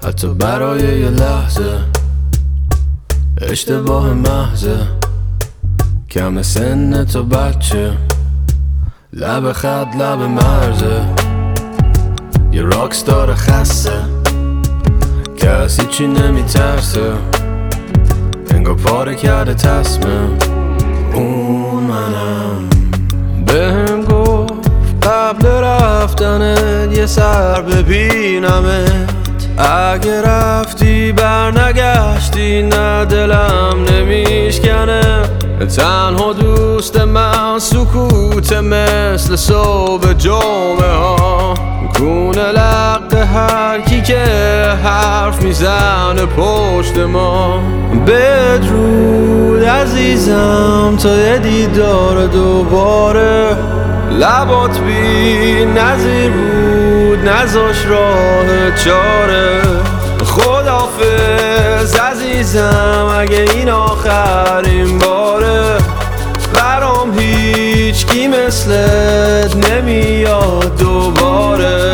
حتی برای یه لحظه اشتباه محضه، کم سن تو بچه، لب خط لب مرزه، یه راکستار خسته کسی چی نمیترسه، انگار پاره کرده تصمیم اون منم. بهم گفت قبل رفتنت یه سر ببینمت، اگه رفتی برنگشتی نه دلم نمیشکنه. تنها دوست من سکوت مثل صبح جمعه ها، کونه لق هر کی که حرف میزنه پشت ما. بدرود عزیزم تا یه دیدار دوباره، لبات بی نظیر بود نذاش راه چاره. خداحافظ عزیزم اگه این آخرین باره، برام هیچ کی مثلت نمیاد دوباره.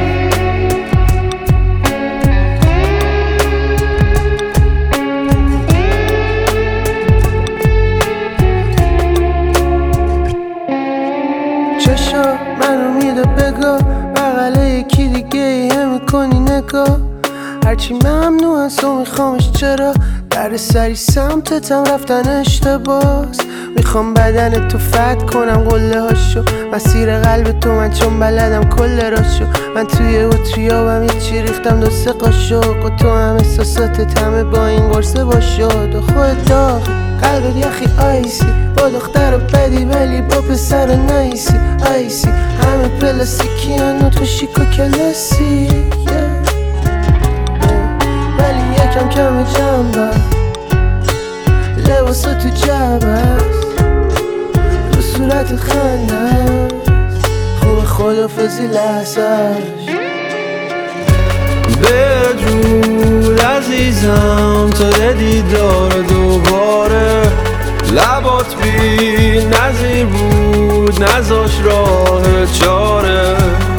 چشا منو میده بگاه، بغله یکی دیگه میکنی نگاه. هرچی ممنوع از تو میخوامش، چرا در سری سمتتم رفتن اشتباست. میخوام بدن تو فتح کنم قله هاشو، مسیر قلب تو من چون بلدم کل راشو. من توی اتریابم یه چی ریختم دو سه قاشق، و تو هم احساساتت همه با این قرصه باشد. و خودت داغی قلبت یخی آیسی، با دختر بدی ولی با پسر نایسی. آیسی همه پلاستیکی هنو تو شیکا کلاسی، ولی یکم کم جنبه لباسا تو جبه رو صورت خنده خوب خدافزی لحظهش. بدرود عزیزم تا یه دیدار دوباره، لبات بی نظیر بود نذاش راه چاره.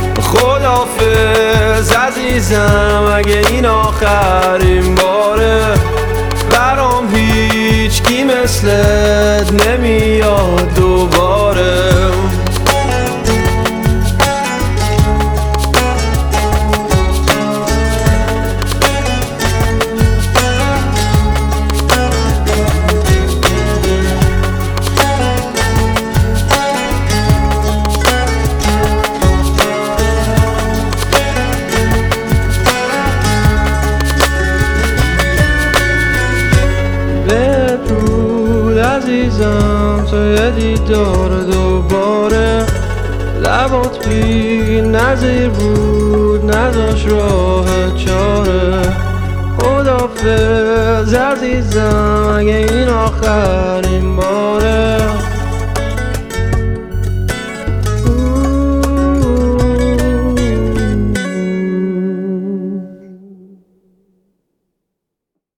خداحافظ عزیزم اگه این آخرین باره، برام هیچ کی مثلت نمیاد دوباره. عزیزم تو یه دیدار دوباره، لبات بی نظیر بود نذاش راه چاره. خداحافظ عزیزم اگه این آخرین باره،